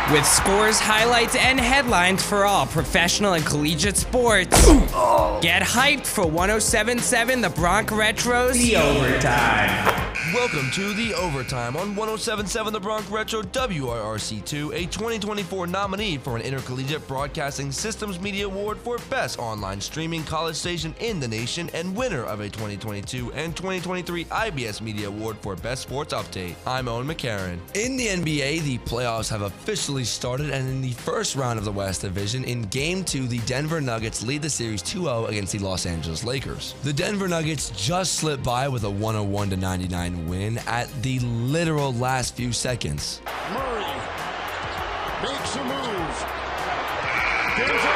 With scores, highlights, and headlines for all professional and collegiate sports. Get hyped for 107.7 The Bronx Retro's The Overtime. Welcome to The Overtime on 107.7 The Bronx Retro WRRC2, a 2024 nominee for an Intercollegiate Broadcasting Systems Media Award for Best Online Streaming College Station in the Nation, and winner of a 2022 and 2023 IBS Media Award for Best Sports Update. I'm Owen McCarron. In the NBA, the playoffs have officially started, and in the first round of the West Division, in Game 2, the Denver Nuggets lead the series 2-0 against the Los Angeles Lakers. The Denver Nuggets just slipped by with a 101-99 win at the literal last few seconds. Murray makes a move. Denver.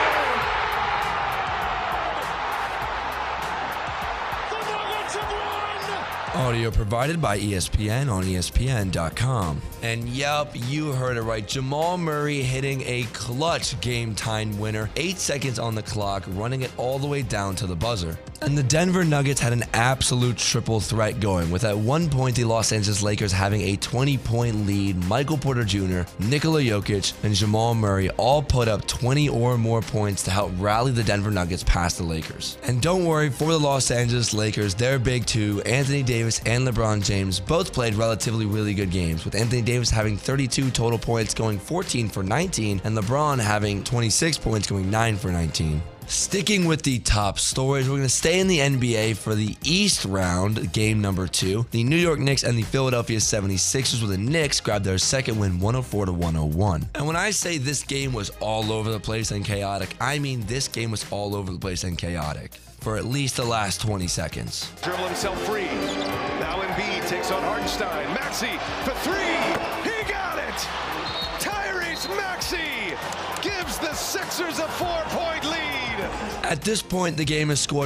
The Nuggets have won. Audio provided by ESPN on ESPN.com. And yep, you heard it right. Jamal Murray hitting a clutch game-time winner, 8 seconds on the clock, running it all the way down to the buzzer. And the Denver Nuggets had an absolute triple threat going, with at one point the Los Angeles Lakers having a 20-point lead. Michael Porter Jr., Nikola Jokic, and Jamal Murray all put up 20 or more points to help rally the Denver Nuggets past the Lakers. And don't worry, for the Los Angeles Lakers, their big two, Anthony Davis and LeBron James, both played relatively really good games, with Anthony Davis having 32 total points, going 14 for 19, and LeBron having 26 points, going 9 for 19. Sticking with the top stories, we're going to stay in the NBA for the East round, game number 2. The New York Knicks and the Philadelphia 76ers, where the Knicks grabbed their second win, 104-101. And when I say this game was all over the place and chaotic, I mean this game was all over the place and chaotic for at least the last 20 seconds. Dribble himself free. Now Embiid takes on Hartenstein. Maxey for three. He got it. Tyrese Maxey gives the Sixers a 4-point lead. At this point, the game has scored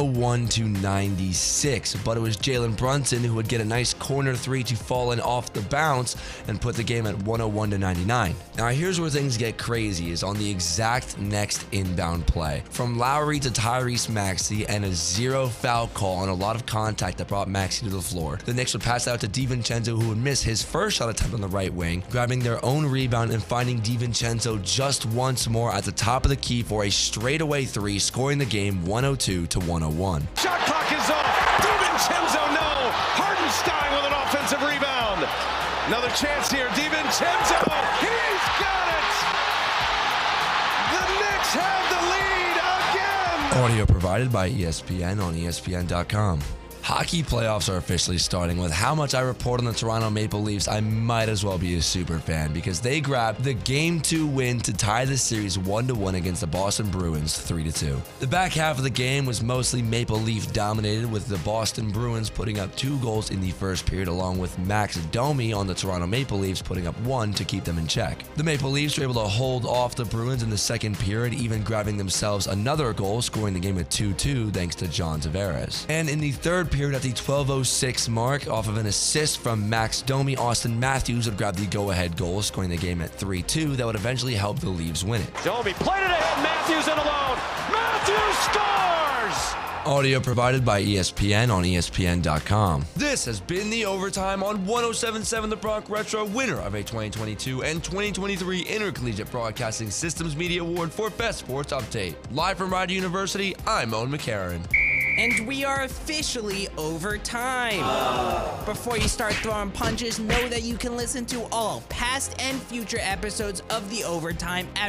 101-96, but it was Jalen Brunson who would get a nice corner three to fall in off the bounce and put the game at 101-99. Now here's where things get crazy, is on the exact next inbound play. From Lowry to Tyrese Maxey, and a zero foul call on a lot of contact that brought Maxey to the floor. The Knicks would pass out to DiVincenzo, who would miss his first shot attempt on the right wing, grabbing their own rebound and finding DiVincenzo just once more at the top of the key for a straightaway three, scoring the game 102-101. Shot clock is off. DiVincenzo, no. Hartenstein with an offensive rebound. Another chance here. DiVincenzo. He's got it. The Knicks have the lead again. Audio provided by ESPN on ESPN.com. Hockey playoffs are officially starting. With how much I report on the Toronto Maple Leafs, I might as well be a super fan, because they grabbed the Game 2 win to tie the series 1-1 against the Boston Bruins 3-2. The back half of the game was mostly Maple Leaf dominated, with the Boston Bruins putting up 2 goals in the first period, along with Max Domi on the Toronto Maple Leafs putting up 1 to keep them in check. The Maple Leafs were able to hold off the Bruins in the second period, even grabbing themselves another goal, scoring the game at 2-2 thanks to John Tavares. And in the third period, at the 12:06 mark, off of an assist from Max Domi, Austin Matthews would grab the go-ahead goal, scoring the game at 3-2 that would eventually help the Leafs win it. Domi played it ahead. Matthews in alone. Matthews scores! Audio provided by ESPN on ESPN.com. This has been The Overtime on 107.7 The Bronx Retro, winner of a 2022 and 2023 Intercollegiate Broadcasting Systems Media Award for Best Sports Update. Live from Rider University, I'm Owen McCarron. And we are officially overtime. Before you start throwing punches, know that you can listen to all past and future episodes of The Overtime at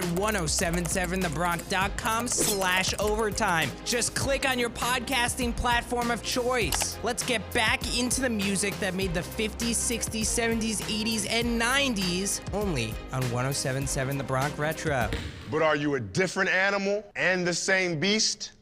1077thebronx.com/overtime. Just click on your podcasting platform of choice. Let's get back into the music that made the 50s, 60s, 70s, 80s, and 90s, only on 1077 The Bronx Retro. But are you a different animal and the same beast?